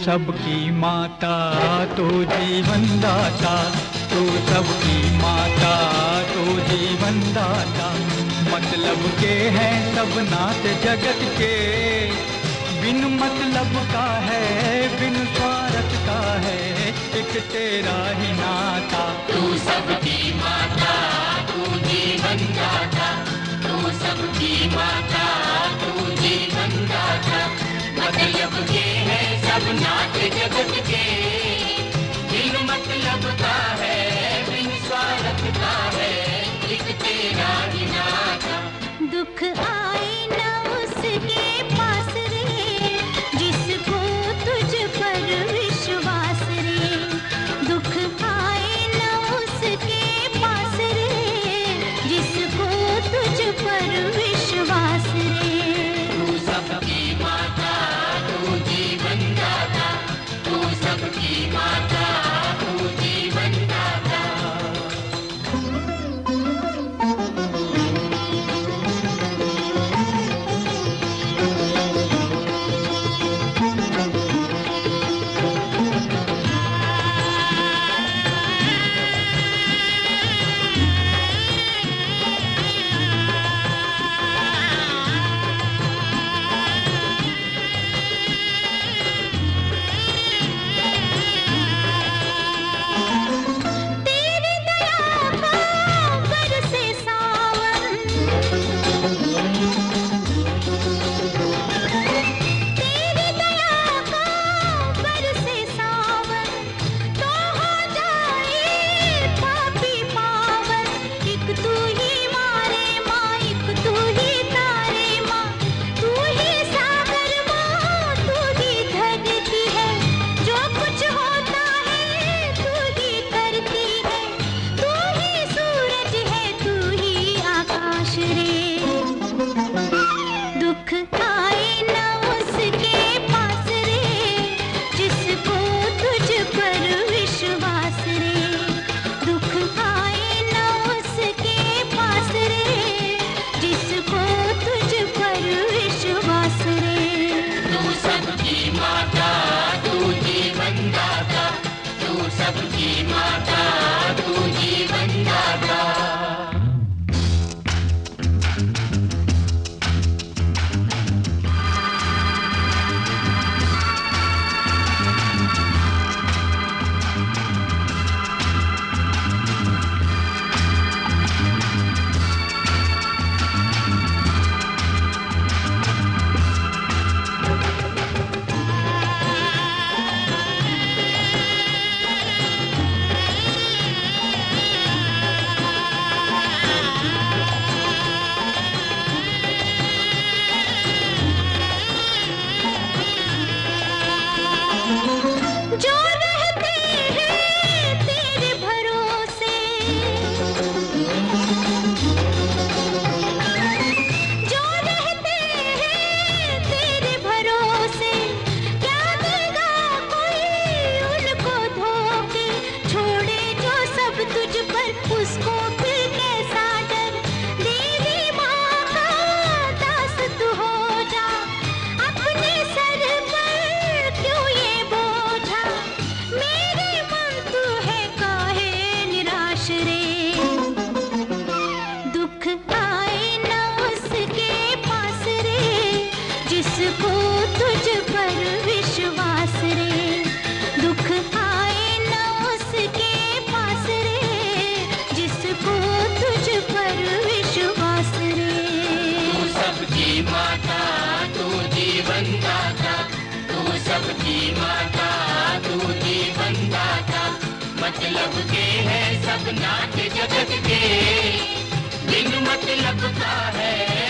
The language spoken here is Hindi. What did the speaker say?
सबकी माता तू जीवन दाता, तू सबकी माता तू जीवन दाता। मतलब के हैं सब नाते जगत के, बिन मतलब का है बिन स्वार्थ का है एक तेरा ही नाता। तू सबकी माता तू जीवन दाता, तू सबकी माता तू जीवन दाता। मतलब के है सब नाते जगत के, बिन मतलब का है बिन स्वार्थ का है एक तेरा ही नाता। दुख आए न उसके पास रे जिसको तुझ पर विश्वास रे, दुख आए न उसके पास रे जिसको तुझ पर विश्वास रे। तू सबकी माता तू जीवन दाता, तू सबकी माता तू जीवन दाता। दुख आए न उसके पास रे जिसको तुझ पर विश्वास रे, दुख आए न उसके पास रे जिसको तुझ पर विश्वास रे। तू सबकी माता तू जीवन दाता, तू सबकी माता तू जीवन दाता। जो रहते हैं तेरे भरोसे, जो रहते हैं तेरे भरोसे, क्या देगा कोई उनको धोखे। छोड़े जो सब तुझ पर उसको फिर कैसा डर, देवी माँ का दास तू हो जा, अपने सर पर क्यों ये बोझा। मेरे मन तू है काहे निराश रे, दुख आए न उसके पास रे जिसको तुझ पर विश्वास रे, दुख आए न उसके पास रे जिसको तुझ पर विश्वास रे। तू सबकी माता तू जीवन दाता, तू सबकी माता तू जीवन दाता। मतलब के है सब नाते जगत के, बिन मतलब का है